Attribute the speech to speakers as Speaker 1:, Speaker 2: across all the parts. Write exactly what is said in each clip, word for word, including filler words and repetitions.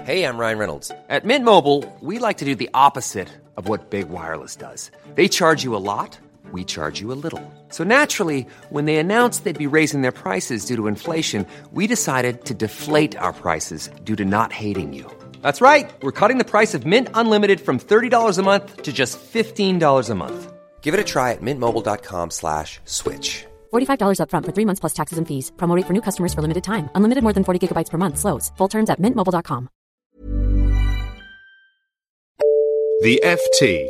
Speaker 1: Hey, I'm Ryan Reynolds. At Mint Mobile, we like to do the opposite of what Big Wireless does. They charge you a lot, we charge you a little. So naturally, when they announced they'd be raising their prices due to inflation, we decided to deflate our prices due to not hating you. That's right. We're cutting the price of Mint Unlimited from thirty dollars a month to just fifteen dollars a month. Give it a try at mintmobile.com slash switch.
Speaker 2: forty-five dollars up front for three months plus taxes and fees. Promo rate for new customers for limited time. Unlimited more than forty gigabytes per month. Slows full terms at mint mobile dot com.
Speaker 3: The F T.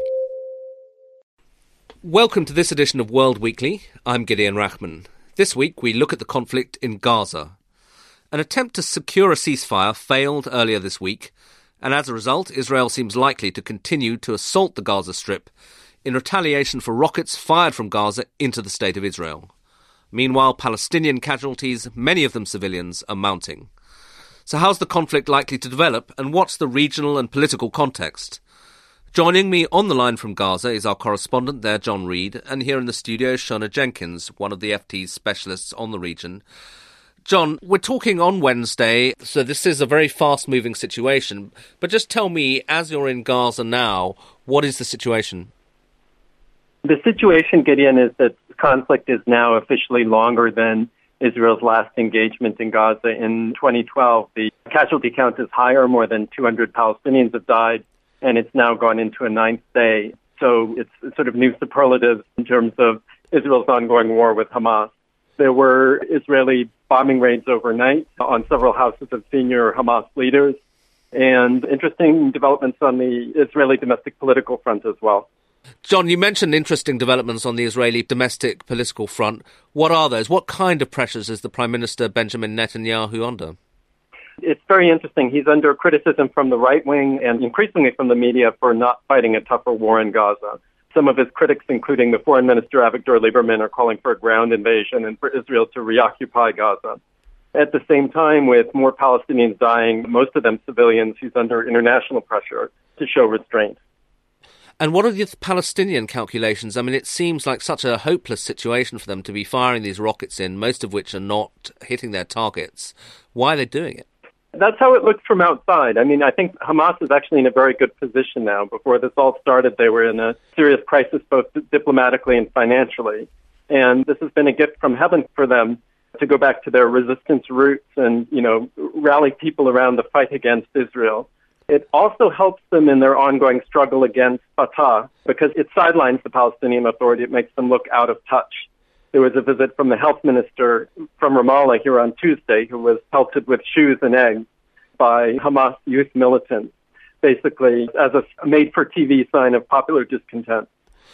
Speaker 3: Welcome to this edition of World Weekly. I'm Gideon Rachman. This week we look at the conflict in Gaza. An attempt to secure a ceasefire failed earlier this week, and as a result, Israel seems likely to continue to assault the Gaza Strip in retaliation for rockets fired from Gaza into the state of Israel. Meanwhile, Palestinian casualties, many of them civilians, are mounting. So how's the conflict likely to develop, and what's the regional and political context? Joining me on the line from Gaza is our correspondent there, John Reid, and here in the studio, Shona Jenkins, one of the F T's specialists on the region. John, we're talking on Wednesday, so this is a very fast-moving situation, but just tell me, as you're in Gaza now, what is the situation?
Speaker 4: The situation, Gideon, is that the conflict is now officially longer than Israel's last engagement in Gaza in twenty twelve. The casualty count is higher, more than two hundred Palestinians have died, and it's now gone into a ninth day. So it's sort of new superlatives in terms of Israel's ongoing war with Hamas. There were Israeli bombing raids overnight on several houses of senior Hamas leaders, and interesting developments on the Israeli domestic political front as well.
Speaker 3: John, you mentioned interesting developments on the Israeli domestic political front. What are those? What kind of pressures is the Prime Minister Benjamin Netanyahu under?
Speaker 4: It's very interesting. He's under criticism from the right wing and increasingly from the media for not fighting a tougher war in Gaza. Some of his critics, including the Foreign Minister Avigdor Lieberman, are calling for a ground invasion and for Israel to reoccupy Gaza. At the same time, with more Palestinians dying, most of them civilians, he's under international pressure to show restraint.
Speaker 3: And what are the Palestinian calculations? I mean, it seems like such a hopeless situation for them to be firing these rockets in, most of which are not hitting their targets. Why are they doing it?
Speaker 4: That's how it looks from outside. I mean, I think Hamas is actually in a very good position now. Before this all started, they were in a serious crisis, both diplomatically and financially. And this has been a gift from heaven for them to go back to their resistance roots and, you know, rally people around the fight against Israel. It also helps them in their ongoing struggle against Fatah because it sidelines the Palestinian Authority. It makes them look out of touch. There was a visit from the health minister from Ramallah here on Tuesday who was pelted with shoes and eggs by Hamas youth militants, basically as a made-for-T V sign of popular discontent.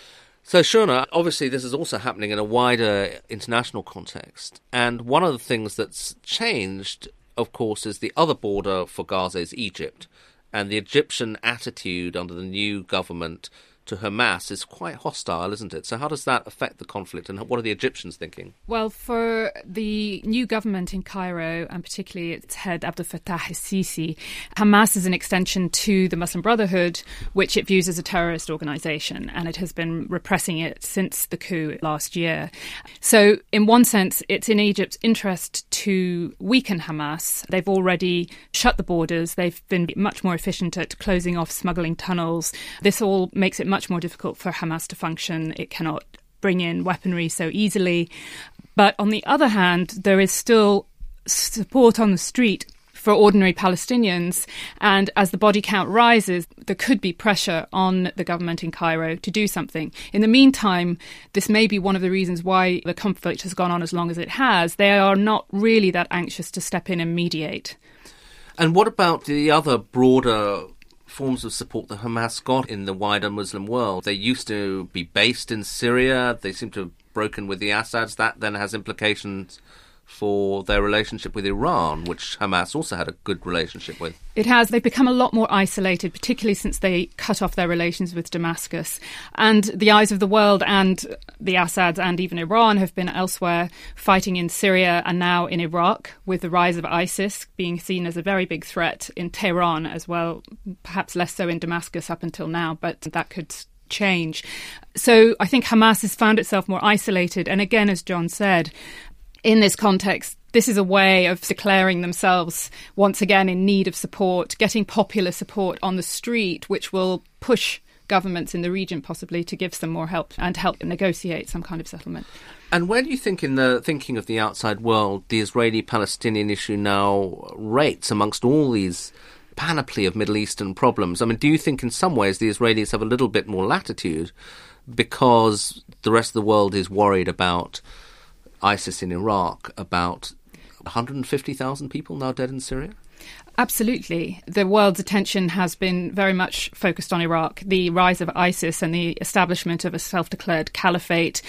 Speaker 3: So, Shona, obviously this is also happening in a wider international context. And one of the things that's changed, of course, is the other border for Gaza is Egypt. And the Egyptian attitude under the new government to Hamas is quite hostile, isn't it? So how does that affect the conflict, and what are the Egyptians thinking?
Speaker 5: Well, for the new government in Cairo, and particularly its head Abdel Fattah el-Sisi, Hamas is an extension to the Muslim Brotherhood, which it views as a terrorist organisation, and it has been repressing it since the coup last year. So in one sense, it's in Egypt's interest to weaken Hamas. They've already shut the borders. They've been much more efficient at closing off smuggling tunnels. This all makes it much much more difficult for Hamas to function. It cannot bring in weaponry so easily. But on the other hand, there is still support on the street for ordinary Palestinians. And as the body count rises, there could be pressure on the government in Cairo to do something. In the meantime, this may be one of the reasons why the conflict has gone on as long as it has. They are not really that anxious to step in and mediate.
Speaker 3: And what about the other broader forms of support that Hamas got in the wider Muslim world? They used to be based in Syria. They seem to have broken with the Assads. That then has implications for their relationship with Iran, which Hamas also had a good relationship with.
Speaker 5: It has. They've become a lot more isolated, particularly since they cut off their relations with Damascus. And the eyes of the world and the Assads and even Iran have been elsewhere, fighting in Syria and now in Iraq, with the rise of ISIS being seen as a very big threat in Tehran as well, perhaps less so in Damascus up until now, but that could change. So I think Hamas has found itself more isolated. And again, as John said, in this context, this is a way of declaring themselves once again in need of support, getting popular support on the street, which will push governments in the region possibly to give some more help and help negotiate some kind of settlement.
Speaker 3: And where do you think, in the thinking of the outside world, the Israeli-Palestinian issue now rates amongst all these panoply of Middle Eastern problems? I mean, do you think in some ways the Israelis have a little bit more latitude because the rest of the world is worried about ISIS in Iraq, about one hundred fifty thousand people now dead in Syria?
Speaker 5: Absolutely. The world's attention has been very much focused on Iraq, the rise of ISIS and the establishment of a self-declared caliphate,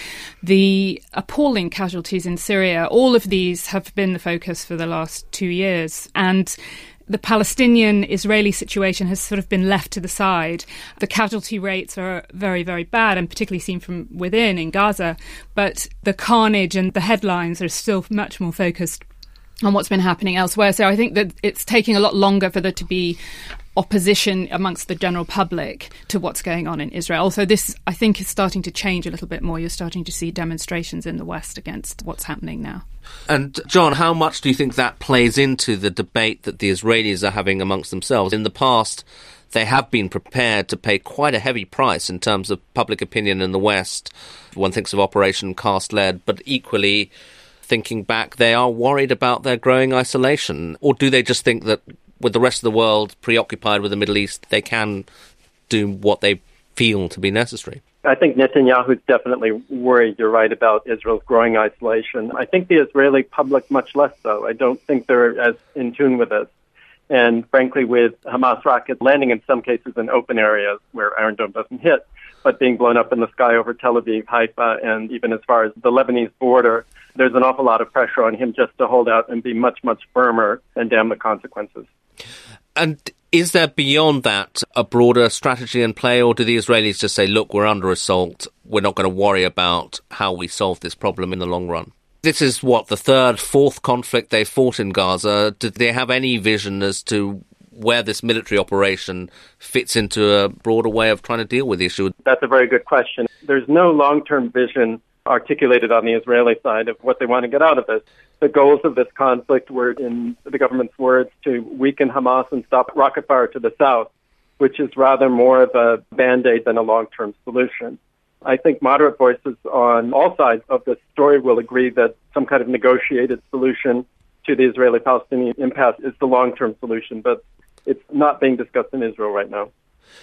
Speaker 5: the appalling casualties in Syria. All of these have been the focus for the last two years. And the Palestinian-Israeli situation has sort of been left to the side. The casualty rates are very, very bad, and particularly seen from within in Gaza. But the carnage and the headlines are still much more focused on what's been happening elsewhere. So I think that it's taking a lot longer for there to be opposition amongst the general public to what's going on in Israel. So this, I think, is starting to change a little bit more. You're starting to see demonstrations in the West against what's happening now.
Speaker 3: And, John, how much do you think that plays into the debate that the Israelis are having amongst themselves? In the past, they have been prepared to pay quite a heavy price in terms of public opinion in the West. One thinks of Operation Cast Lead, but equally, thinking back, they are worried about their growing isolation? Or do they just think that with the rest of the world preoccupied with the Middle East, they can do what they feel to be necessary?
Speaker 4: I think Netanyahu's definitely worried, you're right, about Israel's growing isolation. I think the Israeli public much less so. I don't think they're as in tune with this. And frankly, with Hamas rockets landing in some cases in open areas where Iron Dome doesn't hit, but being blown up in the sky over Tel Aviv, Haifa, and even as far as the Lebanese border, there's an awful lot of pressure on him just to hold out and be much, much firmer and damn the consequences.
Speaker 3: And is there beyond that a broader strategy in play, or do the Israelis just say, look, we're under assault, we're not going to worry about how we solve this problem in the long run? This is, what, the third, fourth conflict they fought in Gaza. Did they have any vision as to where this military operation fits into a broader way of trying to deal with the issue?
Speaker 4: That's a very good question. There's no long-term vision articulated on the Israeli side of what they want to get out of this. The goals of this conflict were, in the government's words, to weaken Hamas and stop rocket fire to the south, which is rather more of a Band-Aid than a long-term solution. I think moderate voices on all sides of this story will agree that some kind of negotiated solution to the Israeli-Palestinian impasse is the long-term solution, but it's not being discussed in Israel right now.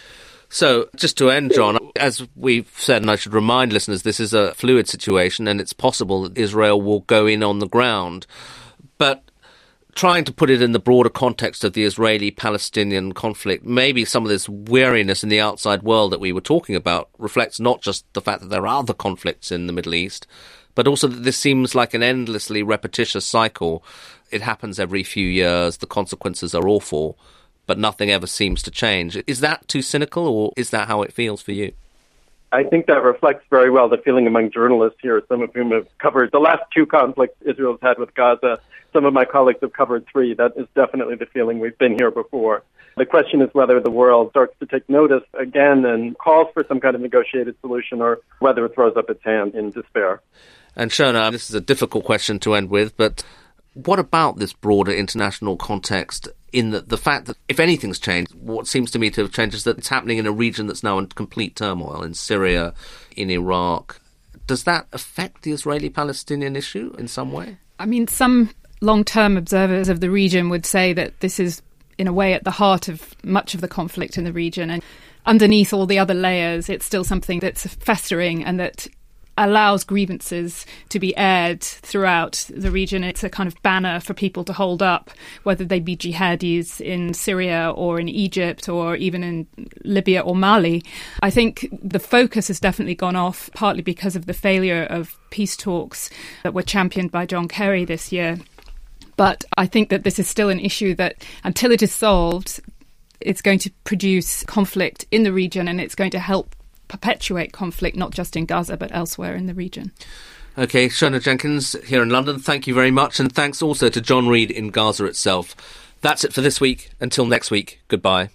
Speaker 3: So, just to end, John, as we've said, and I should remind listeners, this is a fluid situation and it's possible that Israel will go in on the ground. But trying to put it in the broader context of the Israeli-Palestinian conflict, maybe some of this weariness in the outside world that we were talking about reflects not just the fact that there are other conflicts in the Middle East, but also that this seems like an endlessly repetitious cycle. It happens every few years, the consequences are awful, but nothing ever seems to change. Is that too cynical, or is that how it feels for you?
Speaker 4: I think that reflects very well the feeling among journalists here, some of whom have covered the last two conflicts Israel's had with Gaza. Some of my colleagues have covered three. That is definitely the feeling. We've been here before. The question is whether the world starts to take notice again and calls for some kind of negotiated solution, or whether it throws up its hand in despair.
Speaker 3: And Shona, this is a difficult question to end with, but what about this broader international context, in the, the fact that if anything's changed, what seems to me to have changed is that it's happening in a region that's now in complete turmoil, in Syria, in Iraq. Does that affect the Israeli-Palestinian issue in some way?
Speaker 5: I mean, some long-term observers of the region would say that this is, in a way, at the heart of much of the conflict in the region. And underneath all the other layers, it's still something that's festering and that allows grievances to be aired throughout the region. It's a kind of banner for people to hold up, whether they be jihadis in Syria or in Egypt or even in Libya or Mali. I think the focus has definitely gone off, partly because of the failure of peace talks that were championed by John Kerry this year. But I think that this is still an issue that, until it is solved, it's going to produce conflict in the region, and it's going to help perpetuate conflict, not just in Gaza, but elsewhere in the region.
Speaker 3: OK, Shona Jenkins here in London, thank you very much. And thanks also to John Reid in Gaza itself. That's it for this week. Until next week, goodbye.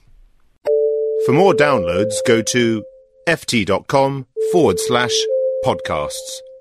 Speaker 6: For more downloads, go to ft.com forward slash podcasts.